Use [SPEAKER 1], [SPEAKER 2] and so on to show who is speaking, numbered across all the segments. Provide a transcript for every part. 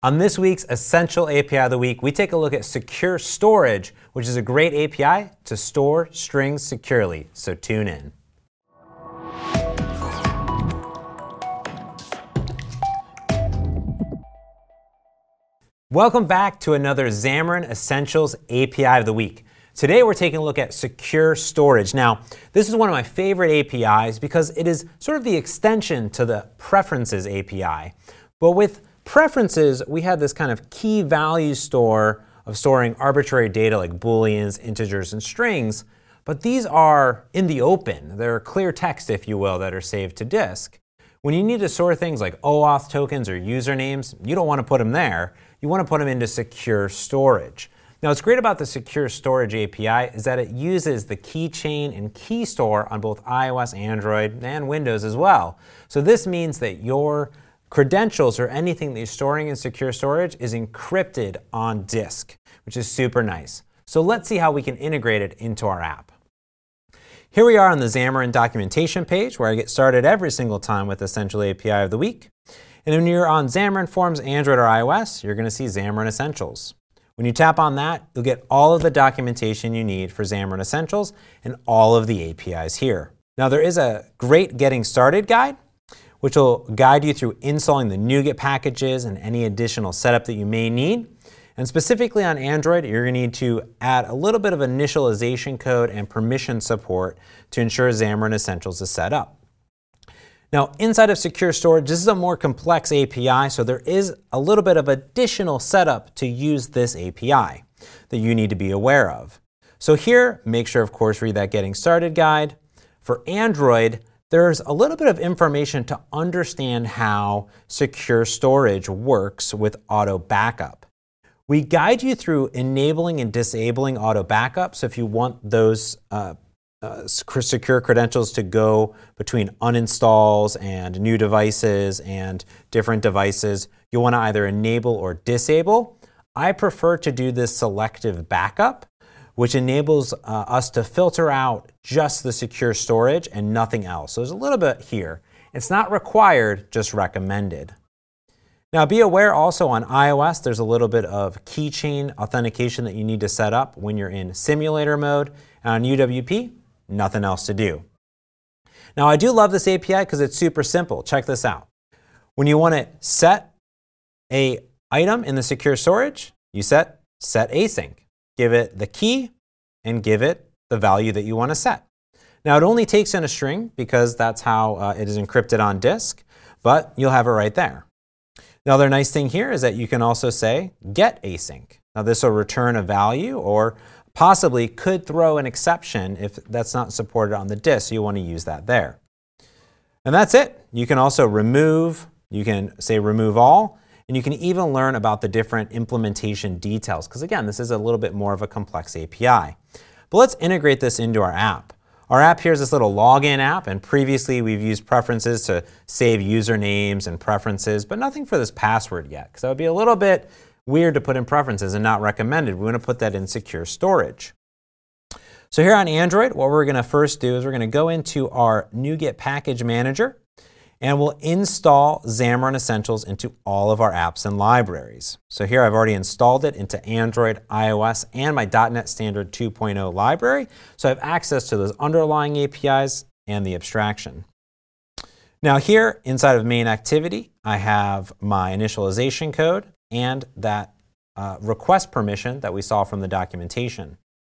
[SPEAKER 1] On this week's Essential API of the Week, we take a look at Secure Storage, which is a great API to store strings securely. So tune in. Welcome back to another Xamarin Essentials API of the Week. Today we're taking a look at Secure Storage. Now, this is one of my favorite APIs because it is sort of the extension to the Preferences API. But with Preferences, we have this kind of key value store of storing arbitrary data like booleans, integers, and strings. But these are in the open. They're clear text, if you will, that are saved to disk. When you need to store things like OAuth tokens or usernames, you don't want to put them there. You want to put them into Secure Storage. Now, what's great about the Secure Storage API is that it uses the keychain and key store on both iOS, Android, and Windows as well. So this means that your credentials or anything that you're storing in Secure Storage is encrypted on disk, which is super nice. So let's see how we can integrate it into our app. Here we are on the Xamarin documentation page where I get started every single time with Essential API of the Week. And when you're on Xamarin Forms, Android or iOS, you're going to see Xamarin Essentials. When you tap on that, you'll get all of the documentation you need for Xamarin Essentials and all of the APIs here. Now, there is a great Getting Started guide, which will guide you through installing the NuGet packages and any additional setup that you may need. And specifically on Android, you're going to need to add a little bit of initialization code and permission support to ensure Xamarin Essentials is set up. Now, inside of Secure Storage, this is a more complex API, so there is a little bit of additional setup to use this API that you need to be aware of. So here, make sure, of course, read that Getting Started guide. For Android, there's a little bit of information to understand how Secure Storage works with auto backup. We guide you through enabling and disabling auto backup. So if you want those secure credentials to go between uninstalls and new devices and different devices, you'll want to either enable or disable. I prefer to do this selective backup, which enables us to filter out just the Secure Storage and nothing else. So there's a little bit here. It's not required, just recommended. Now, be aware also on iOS, there's a little bit of keychain authentication that you need to set up when you're in simulator mode. And on UWP, nothing else to do. Now, I do love this API because it's super simple. Check this out. When you want to set an item in the Secure Storage, you set async. Give it the key and give it the value that you want to set. Now, it only takes in a string because that's how it is encrypted on disk, but you'll have it right there. The other nice thing here is that you can also say get async. Now, this will return a value or possibly could throw an exception if that's not supported on the disk, so you want to use that there. And that's it. You can also remove, you can say remove all, and you can even learn about the different implementation details, because again, this is a little bit more of a complex API. But let's integrate this into our app. Our app here is this little login app, and previously we've used preferences to save usernames and preferences, but nothing for this password yet, because that would be a little bit weird to put in preferences and not recommended. We want to put that in Secure Storage. So here on Android, what we're going to first do is we're going to go into our NuGet package manager, and we'll install Xamarin Essentials into all of our apps and libraries. So here I've already installed it into Android, iOS, and my .NET Standard 2.0 library. So I have access to those underlying APIs and the abstraction. Now here, inside of main activity, I have my initialization code and that request permission that we saw from the documentation.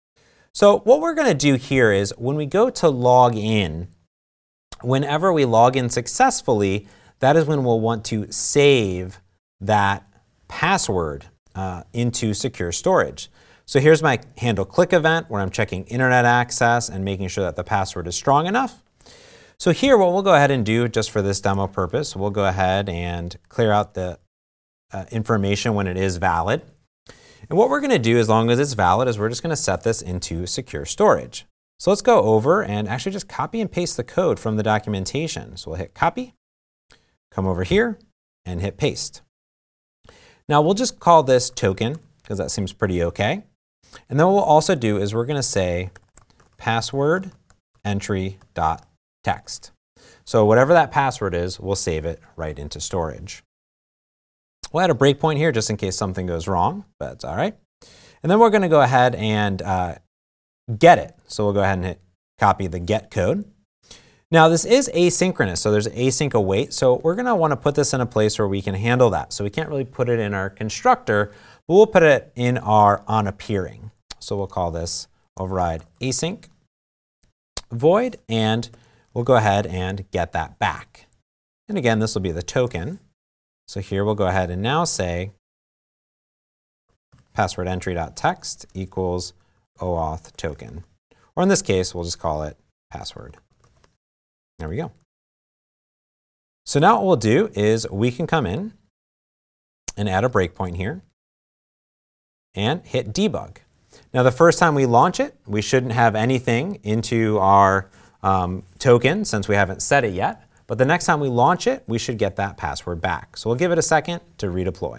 [SPEAKER 1] So what we're going to do here is when we go to log in, whenever we log in successfully, that is when we'll want to save that password into Secure Storage. So here's my handle click event where I'm checking internet access and making sure that the password is strong enough. So here what we'll go ahead and do just for this demo purpose, we'll go ahead and clear out the information when it is valid. And what we're going to do as long as it's valid is we're just going to set this into Secure Storage. So let's go over and actually just copy and paste the code from the documentation. So we'll hit copy, come over here, and hit paste. Now we'll just call this token because that seems pretty okay. And then what we'll also do is we're going to say password entry.text. So whatever that password is, we'll save it right into storage. We'll add a breakpoint here just in case something goes wrong, but it's all right. And then we're going to go ahead and get it. So we'll go ahead and hit copy the get code. Now this is asynchronous, so there's async await. So we're going to want to put this in a place where we can handle that. So we can't really put it in our constructor, but we'll put it in our onAppearing. So we'll call this override async void, and we'll go ahead and get that back. And again, this will be the token. So here we'll go ahead and now say password entry.text equals OAuth token. Or in this case, we'll just call it password. There we go. So now what we'll do is we can come in and add a breakpoint here and hit debug. Now the first time we launch it, we shouldn't have anything into our token since we haven't set it yet. But the next time we launch it, we should get that password back. So we'll give it a second to redeploy.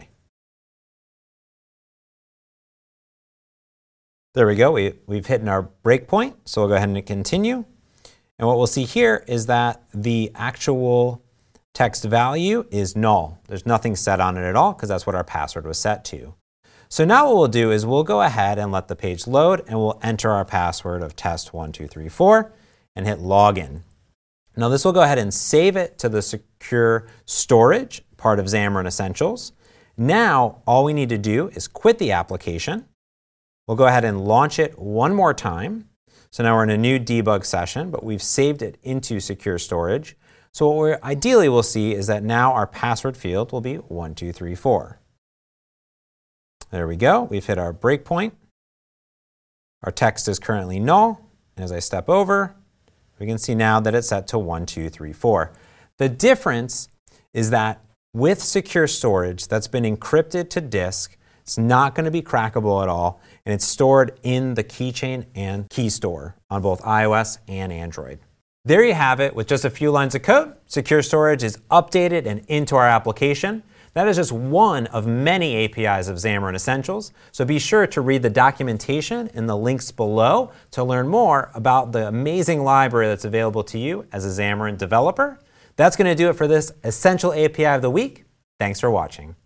[SPEAKER 1] There we go. We've hit our breakpoint. So we'll go ahead and continue. And what we'll see here is that the actual text value is null. There's nothing set on it at all because that's what our password was set to. So now what we'll do is we'll go ahead and let the page load, and we'll enter our password of test1234 and hit login. Now this will go ahead and save it to the secure storage part of Xamarin Essentials. Now all we need to do is quit the application. We'll go ahead and launch it one more time. So now we're in a new debug session, but we've saved it into secure storage. So what we ideally will see is that now our password field will be 1234. There we go. We've hit our breakpoint. Our text is currently null. And as I step over, we can see now that it's set to 1234. The difference is that with secure storage that's been encrypted to disk, it's not going to be crackable at all, and it's stored in the keychain and key store on both iOS and Android. There you have it. With just a few lines of code, secure storage is updated and into our application. That is just one of many APIs of Xamarin Essentials, so be sure to read the documentation in the links below to learn more about the amazing library that's available to you as a Xamarin developer. That's going to do it for this Essential API of the Week. Thanks for watching.